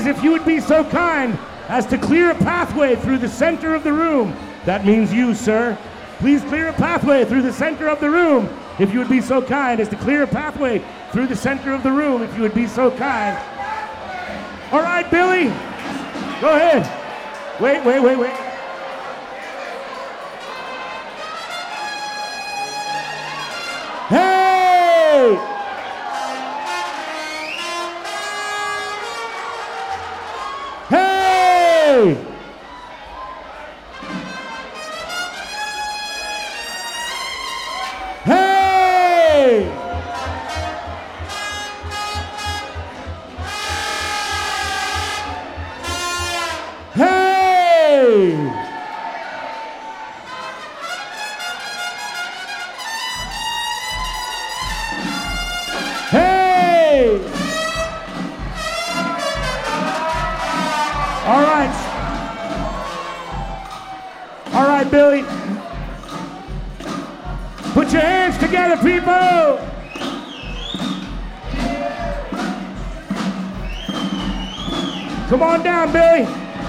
if you would be so kind as to clear a pathway through the center of the room. That means you, sir. Please clear a pathway through the center of the room. If you would be so kind as to clear a pathway through the center of the room, if you would be so kind. All right, Billy, go ahead. Wait. Hey! Hey! Hey! Hey! Hey! All right. All right, Billy. Put your hands together, people. Come on down, Billy.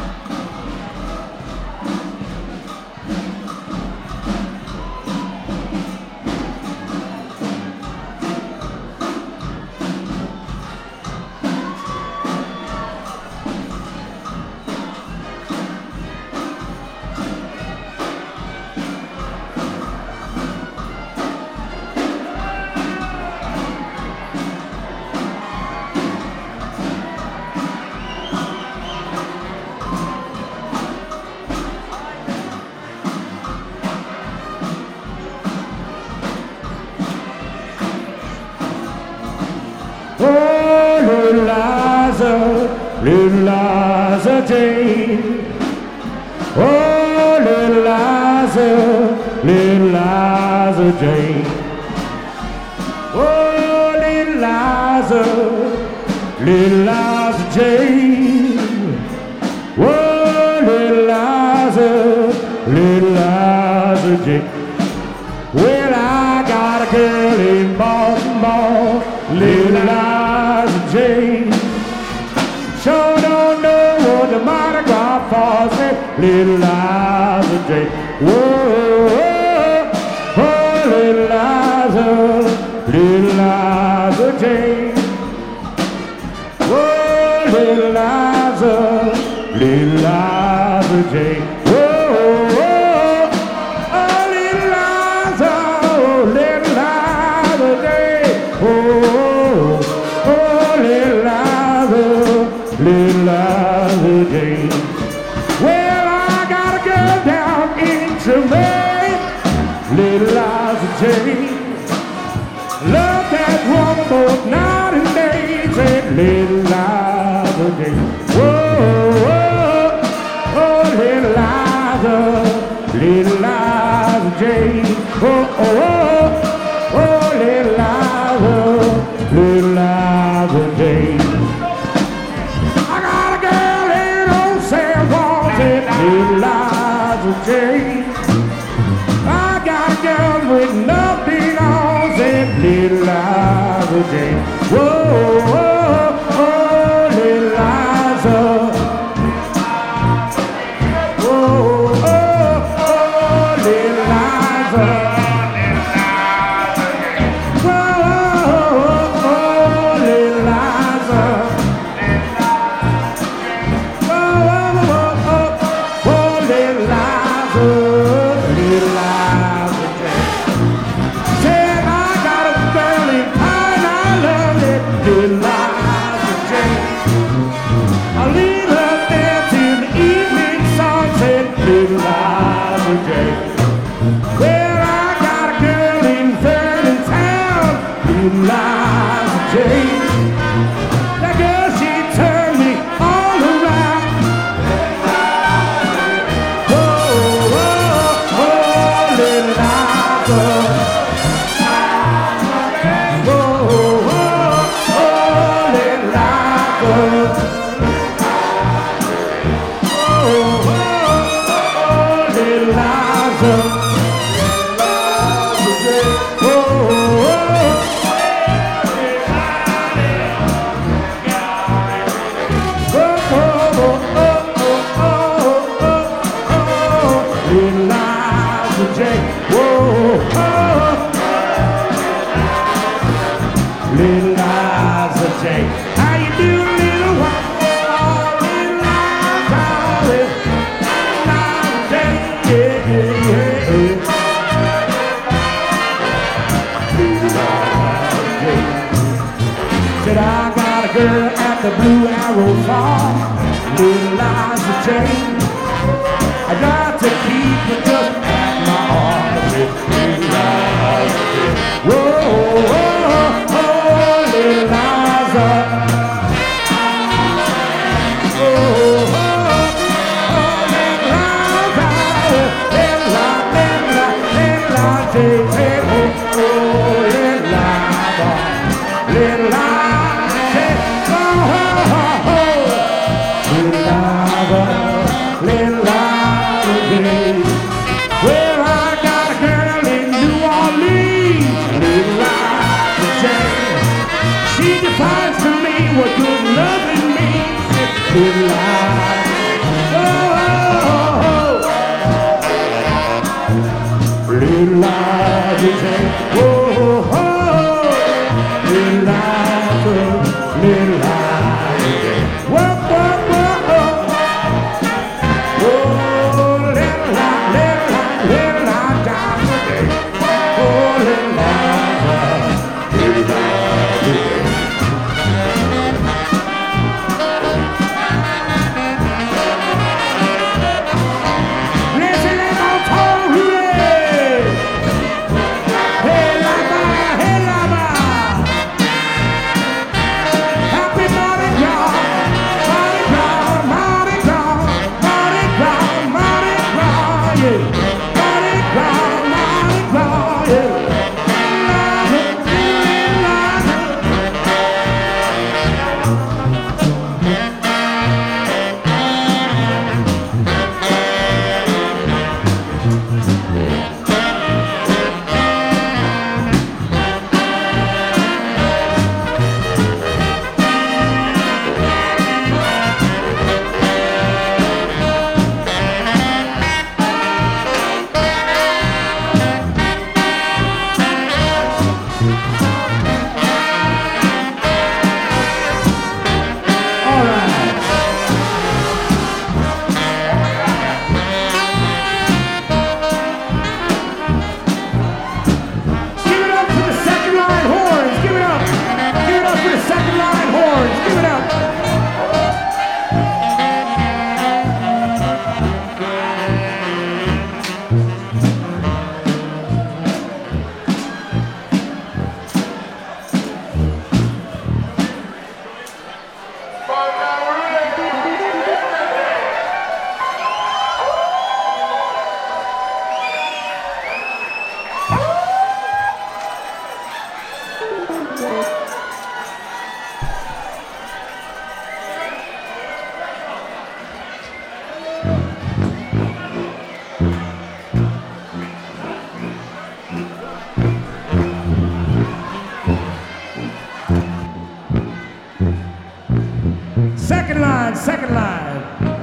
Oh, little Liza Jane. Oh, little Liza Jane. Oh, little Liza Jane. Oh, little Liza Jane. Well, I got a girl in Baltimore, little Liza Jane. Sure don't know what the Mardi Gras falls in, little Liza Jane. Whoa, oh, little Liza Jane. Whoa, little Liza Jane. Little Liza Jane. Well, I got a girl down in Jamaica, little Liza Jane. Love that woman both night and day, said little Liza Jane. Whoa, oh, little Liza Jane. Oh, little Liza Jane. Little Liza Jane. I got a girl with nothing on, said little Liza Jane. Whoa, oh, little Liza. Whoa, oh, little Liza. Whoa, little Liza. Little Liza Jane. Said I got a girl in town, I love it, little Liza. go far, little lies will change. I got to keep it just at my heart with little lies will change. Whoa, whoa, oh, little lies are. Oh, oh, oh, little lies are. Little lies, little lies, little lies, change. Oh, little lies are. Little lies. Well, I got a girl in New Orleans, little lies will change. She defines to me what good loving means. Little lies, oh, little lies will change. Oh, little lies, little lies will change. Whoa, whoa, whoa, whoa. Second line.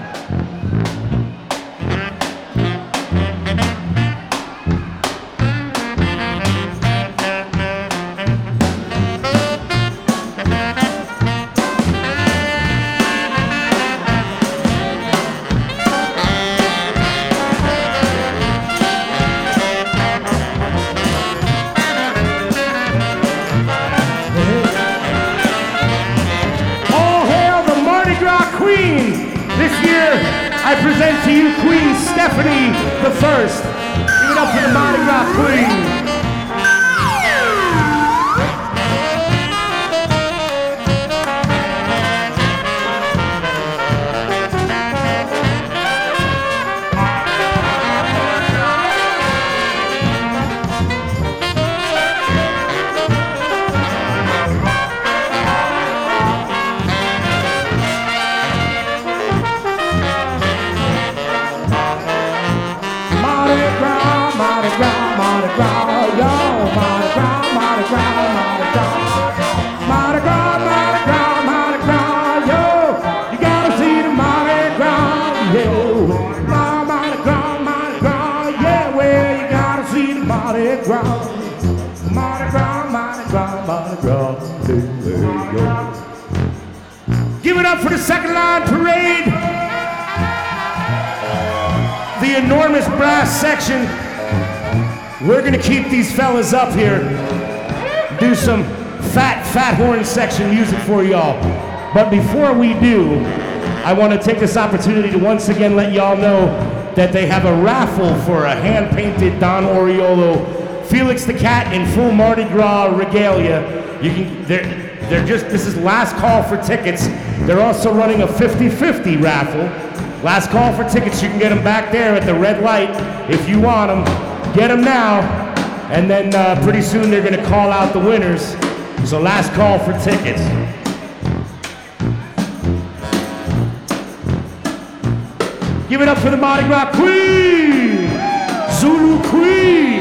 This year, I present to you Queen Stephanie the First. Give it up for the Mardi Gras Queen. Give it up for the Second Line Parade. The enormous brass section. We're gonna keep these fellas up here. Do some fat horn section music for y'all. But before we do, I want to take this opportunity to once again let y'all know that they have a raffle for a hand-painted Don Oriolo Felix the Cat in full Mardi Gras regalia. This is last call for tickets. They're also running a 50-50 raffle. Last call for tickets. You can get them back there at the red light if you want them. Get them now, and then pretty soon they're going to call out the winners. So last call for tickets. Give it up for the Mardi Gras Queen, Zulu Queen.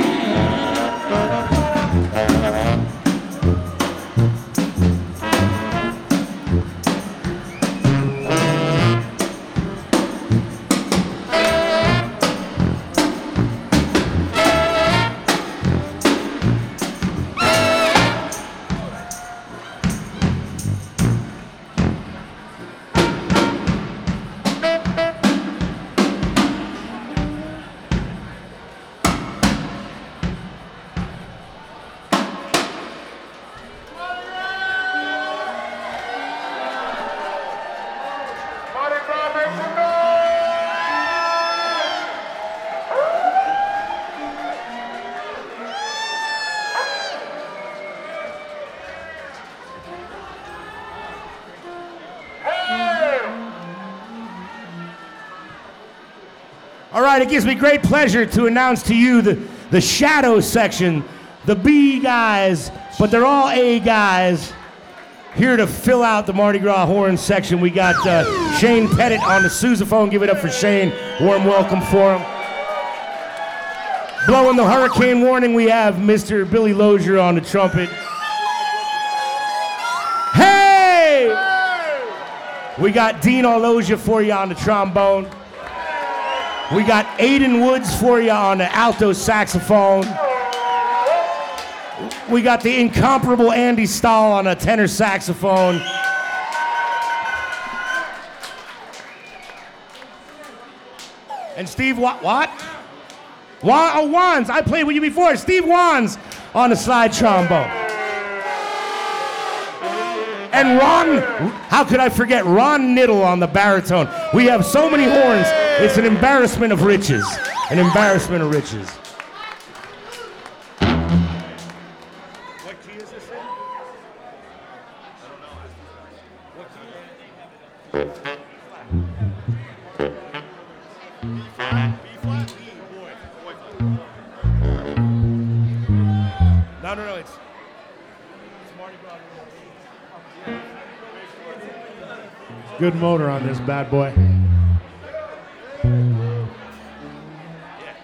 All right, it gives me great pleasure to announce to you the shadow section, the B guys, but they're all A guys. Here to fill out the Mardi Gras horn section, we got Shane Pettit on the sousaphone. Give it up for Shane. Warm welcome for him. Blowing the hurricane warning, we have Mr. Billy Lozier on the trumpet. Hey! We got Dean Ologia for you on the trombone. We got Aiden Woods for you on the alto saxophone. We got the incomparable Andy Stahl on a tenor saxophone. And Steve Wands. I played with you before. Steve Wands on the slide trombone. And how could I forget Ron Niddle on the baritone? We have so many horns. It's an embarrassment of riches. An embarrassment of riches. What key is this in? I don't know. What key? B flat, B, boy. No, it's Mardi Gras. Good motor on this bad boy.